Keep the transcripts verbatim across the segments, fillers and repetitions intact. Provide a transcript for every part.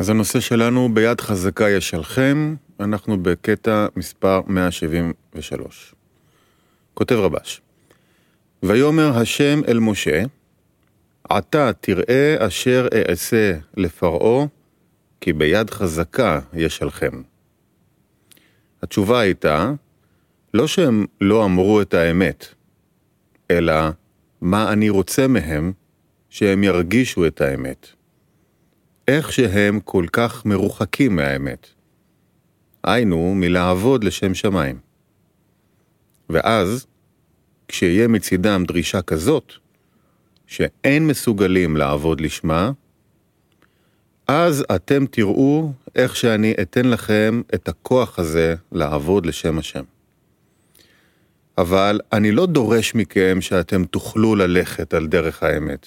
אז הנושא שלנו ביד חזקה ישלכם, אנחנו בקטע מספר מאה שבעים ושלוש. כותב רבש, ויאמר השם אל משה, עתה תראה אשר אעשה לפרעה, כי ביד חזקה ישלכם. התשובה הייתה, לא שהם לא אמרו את האמת, אלא מה אני רוצה מהם, שהם ירגישו את האמת. איך שהם כל כך מרוחקים מהאמת. היינו מלעבוד לשם שמיים. ואז, כשיהיה מצידם דרישה כזאת, שאין מסוגלים לעבוד לשמה, אז אתם תראו איך שאני אתן לכם את הכוח הזה לעבוד לשם השם. אבל אני לא דורש מכם שאתם תוכלו ללכת על דרך האמת.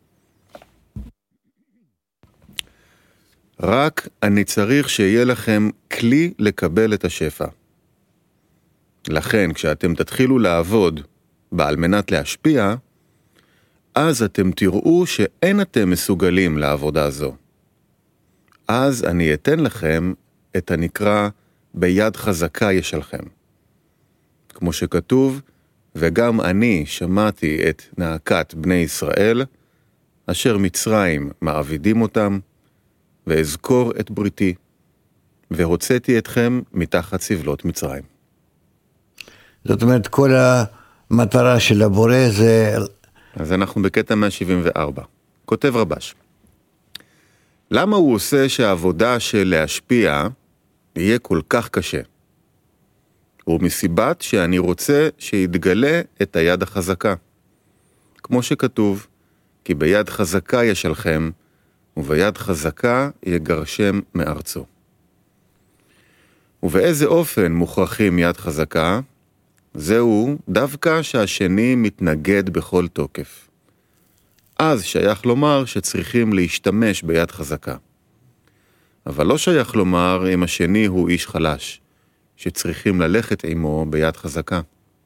רק אני צריך שיהיה לכם כלי לקבל את השפע. לכן, כשאתם תתחילו לעבוד בעל מנת להשפיע, אז אתם תראו שאין אתם מסוגלים לעבודה זו. אז אני אתן לכם את הנקרא ביד חזקה ישלכם. כמו שכתוב, וגם אני שמעתי את נאקת בני ישראל, אשר מצרים מעבידים אותם, ואזכור את בריתי, והוצאתי אתכם מתחת סבלות מצרים. זאת אומרת, כל המטרה של הבורא זה... אז אנחנו בקטע מאה שבעים וארבע. כותב רבש, למה הוא עושה שהעבודה של להשפיע יהיה כל כך קשה? ומסיבת שאני רוצה שיתגלה את היד החזקה. כמו שכתוב, כי ביד חזקה ישלכם, וביד חזקה יגרשם מארצו. ובאיזה אופן מוכרחים יד חזקה? זהו דווקא שהשני מתנגד בכל תוקף. אז שייך לומר שצריכים להשתמש ביד חזקה. אבל לא שייך לומר אם השני הוא איש חלש, שצריכים ללכת עמו ביד חזקה.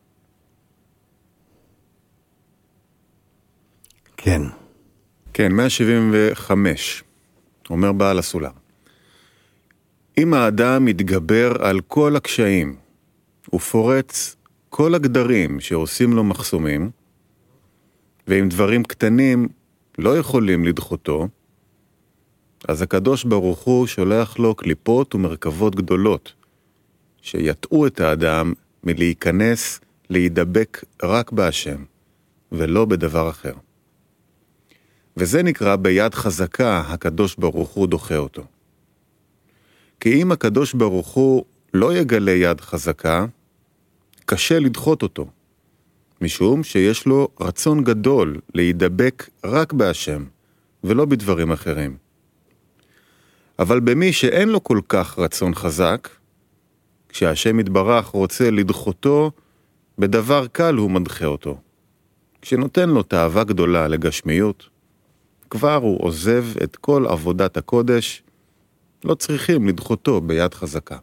כן. כן, מאה שבעים וחמש, אומר בעל הסולם. אם האדם מתגבר על כל הקשיים, ופורץ כל הגדרים שעושים לו מחסומים, ואם דברים קטנים לא יכולים לדחותו, אז הקדוש ברוך הוא שולח לו קליפות ומרכבות גדולות, שיטעו את האדם מלהיכנס להידבק רק בהשם, ולא בדבר אחר. וזה נקרא ביד חזקה הקדוש ברוך הוא דוחה אותו. כי אם הקדוש ברוך הוא לא יגלה יד חזקה, קשה לדחות אותו, משום שיש לו רצון גדול להידבק רק בהשם, ולא בדברים אחרים. אבל במי שאין לו כל כך רצון חזק, כשהשם יתברך רוצה לדחותו, בדבר קל הוא מדחה אותו. כשנותן לו תאווה גדולה לגשמיות, כבר הוא עוזב את כל עבודת הקודש, לא צריכים לדחותו ביד חזקה.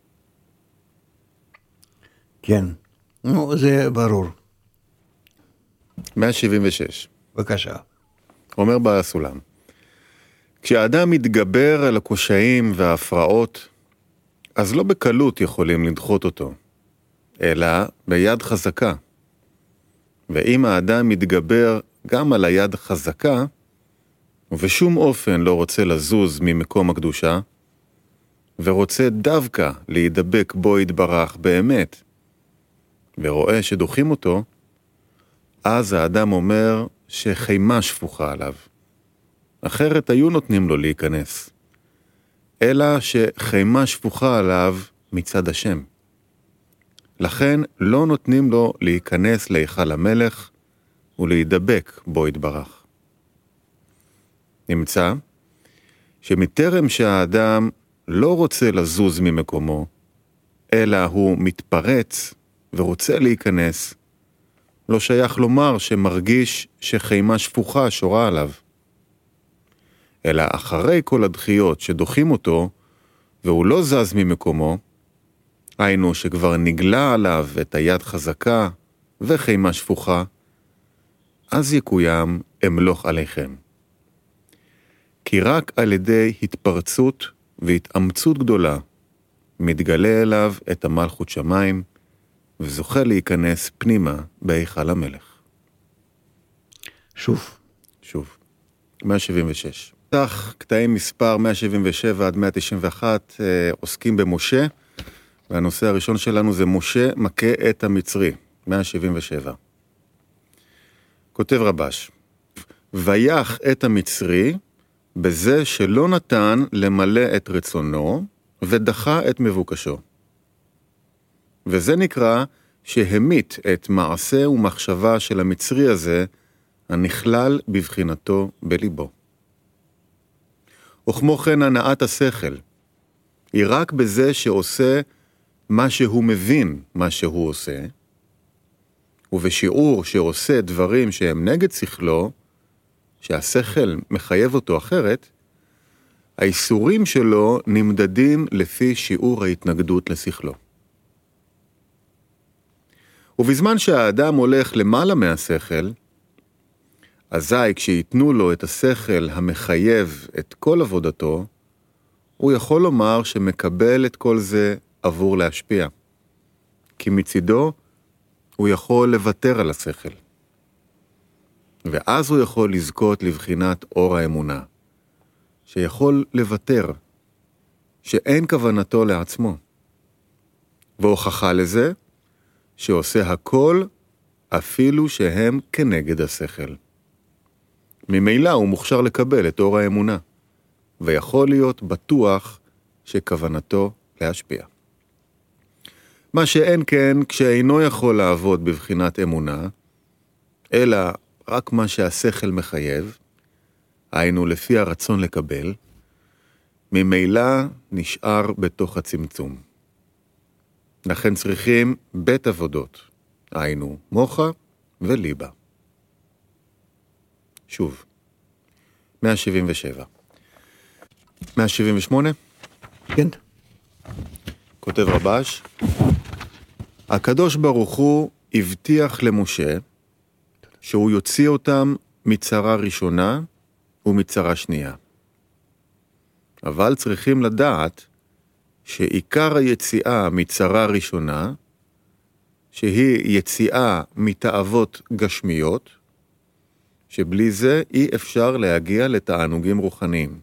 כן, נו, זה ברור. מאה שבעים ושש. בבקשה. אומר בעל הסולם, כשאדם מתגבר על הקושיים וההפרעות, אז לא בקלות יכולים לדחות אותו, אלא ביד חזקה. ואם האדם מתגבר גם על היד חזקה, ובשום אופן לא רוצה לזוז ממקום הקדושה, ורוצה דווקא להידבק בו יתברך באמת, ורואה שדוחים אותו, אז האדם אומר שחימה שפוכה עליו. אחרת היו נותנים לו להיכנס. אלא שחימה שפוכה עליו מצד השם. לכן לא נותנים לו להיכנס להיכל המלך ולהידבק בו יתברך. נמצא שמטרם שהאדם לא רוצה לזוז ממקומו, אלא הוא מתפרץ ורוצה להיכנס, לא שייך לומר שמרגיש שחימה שפוכה שורה עליו. אלא אחרי כל הדחיות שדוחים אותו, והוא לא זז ממקומו, היינו שכבר נגלה עליו את היד חזקה וחימה שפוכה, אז יקוים אמלוך עליכם. כי רק על ידי התפרצות והתאמצות גדולה מתגלה אליו את המלכות שמיים, וזוכה להיכנס פנימה בהיכל המלך. שוב. שוב. מאה שבעים ושש. כך, קטעים מספר מאה שבעים ושבע עד מאה תשעים ואחת אה, עוסקים במשה, והנושא הראשון שלנו זה משה מכה את המצרי, מאה שבעים ושבע. כותב רבש, ויח את המצרי בזה שלא נתן למלא את רצונו ודחה את מבוקשו. וזה נקרא שהמית את מעשה ומחשבה של המצרי הזה הנכלל בבחינתו בליבו. וכמו כן הנעת השכל, היא רק בזה שעושה מה שהוא מבין מה שהוא עושה, ובשיעור שעושה דברים שהם נגד שכלו, שהשכל מחייב אותו אחרת, האיסורים שלו נמדדים לפי שיעור ההתנגדות לשכלו. ובזמן שהאדם הולך למעלה מהשכל, אזי כשיתנו לו את השכל המחייב את כל עבודתו, הוא יכול לומר שמקבל את כל זה עבור להשפיע. כי מצידו הוא יכול לוותר על השכל. ואז הוא יכול לזכות לבחינת אור האמונה, שיכול לוותר, שאין כוונתו לעצמו. והוכחה לזה, שעושה הכל אפילו שהם כנגד השכל. ממילא הוא מוכשר לקבל את אור האמונה, ויכול להיות בטוח שכוונתו להשפיע. מה שאין כן כשאינו יכול לעבוד בבחינת אמונה, אלא רק מה שהשכל מחייב, היינו לפי הרצון לקבל, ממילא נשאר בתוך הצמצום. לכן צריכים בית עבודות, היינו מוחה וליבה. שוב, מאה שבעים ושבע. מאה שבעים ושמונה? כן. כותב רבש, הקדוש ברוך הוא הבטיח למשה שהוא יוציא אותם מצרה ראשונה ומצרה שנייה. אבל צריכים לדעת שעיקר היציאה מצרה ראשונה, שהיא יציאה מתאוות גשמיות, שבלי זה אי אפשר להגיע לתענוגים רוחניים.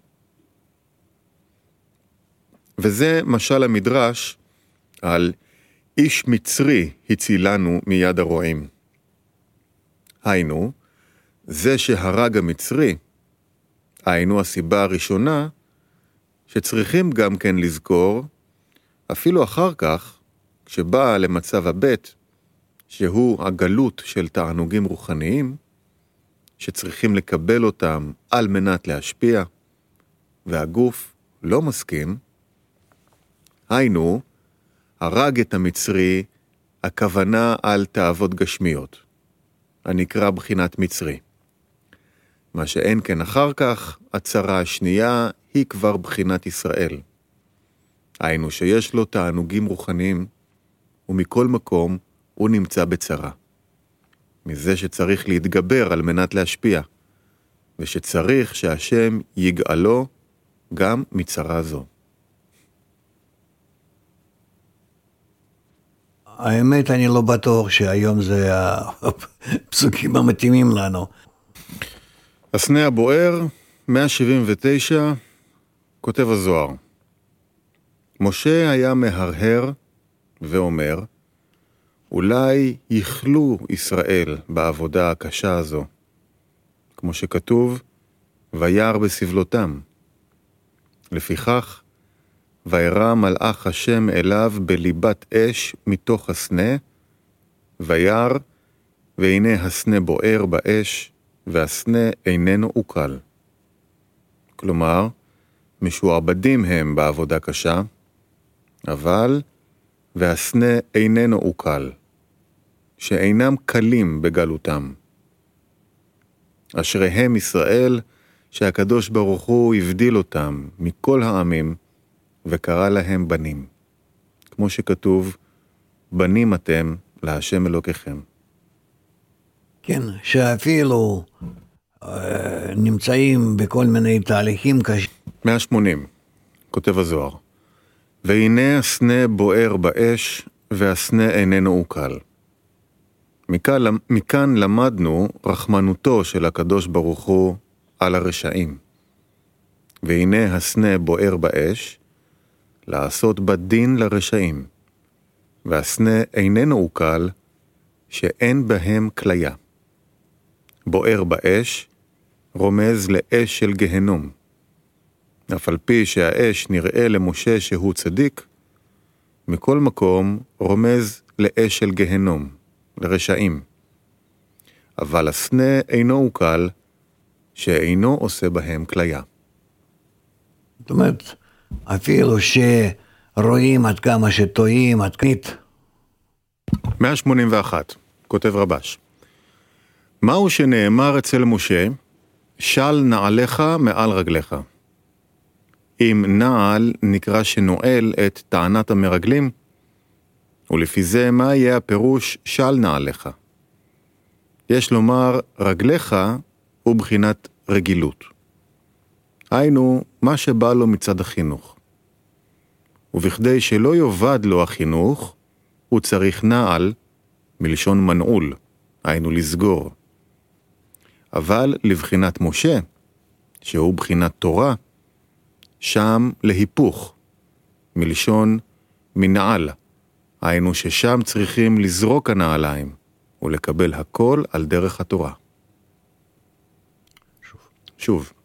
וזה משל המדרש על איש מצרי הצילנו מיד הרועים. היינו, זה שהרג המצרי, היינו הסיבה הראשונה שצריכים גם כן לזכור, אפילו אחר כך, כשבא למצב הבית, שהוא הגלות של תענוגים רוחניים, שצריכים לקבל אותם על מנת להשפיע, והגוף לא מסכים, היינו, הרג את המצרי, הכוונה על תאוות גשמיות, הנקרא בחינת מצרי. מה שאין כן אחר כך, הצרה השנייה היא כבר בחינת ישראל. היינו שיש לו תענוגים רוחניים, ומכל מקום הוא נמצא בצרה. מזה שצריך להתגבר על מנת להשפיע, ושצריך שהשם יגאלו גם מצרה זו. האמת, אני לא בטוח שהיום זה הפסוקים המתאימים לנו. הסנה הבוער, מאה שבעים ותשע, כותב הזוהר. משה היה מהרהר ואומר, אולי יכלו ישראל בעבודה הקשה הזו, כמו שכתוב, וירא בסבלותם. לפיכך, וירא מלאך השם אליו בליבת אש מתוך הסנה, וירא, והנה הסנה בוער באש, והסנה איננו עוקל. כלומר, משועבדים הם בעבודה קשה, אבל, והסנה איננו עוקל, שאינם קלים בגלותם. אשריהם ישראל, שהקדוש ברוך הוא הבדיל אותם מכל העמים, וקרא להם בנים. כמו שכתוב, בנים אתם להשם אלוקיכם. כן, שאפילו נמצאים בכל מיני תהליכים קשים. מאה ושמונים, כותב הזוהר, והנה הסנה בוער באש, והסנה איננו עוקל. מכאן, מכאן למדנו רחמנותו של הקדוש ברוך הוא על הרשעים. והנה הסנה בוער באש, לעשות בדין לרשעים, והסנה איננו עוקל, שאין בהם כליה. בוער באש, רומז לאש של גהנום. אף על פי שהאש נראה למשה שהוא צדיק, מכל מקום רומז לאש של גהנום, לרשעים. אבל הסנה אינו עוקל, שאינו עושה בהם כליה. זאת אומרת, אפילו שרואים עד כמה שטועים, עד כנית. מאה ושמונים ואחת, כותב רבש, מהו שנאמר אצל משה, של נעליך מעל רגליך. אם נעל נקרא שנועל את טענת המרגלים, ולפי זה מה יהיה הפירוש של נעליך? יש לומר, רגליך הוא בחינת רגילות. היינו, מה שבא לו מצד החינוך. ובכדי שלא יובד לו החינוך, הוא צריך נעל, מלשון מנעול, היינו לסגור. אבל לבחינת משה, שהוא בחינת תורה, שם להיפוך, מלשון מנעל, היינו ששם צריכים לזרוק הנעליים, ולקבל הכל על דרך התורה. שוב. שוב.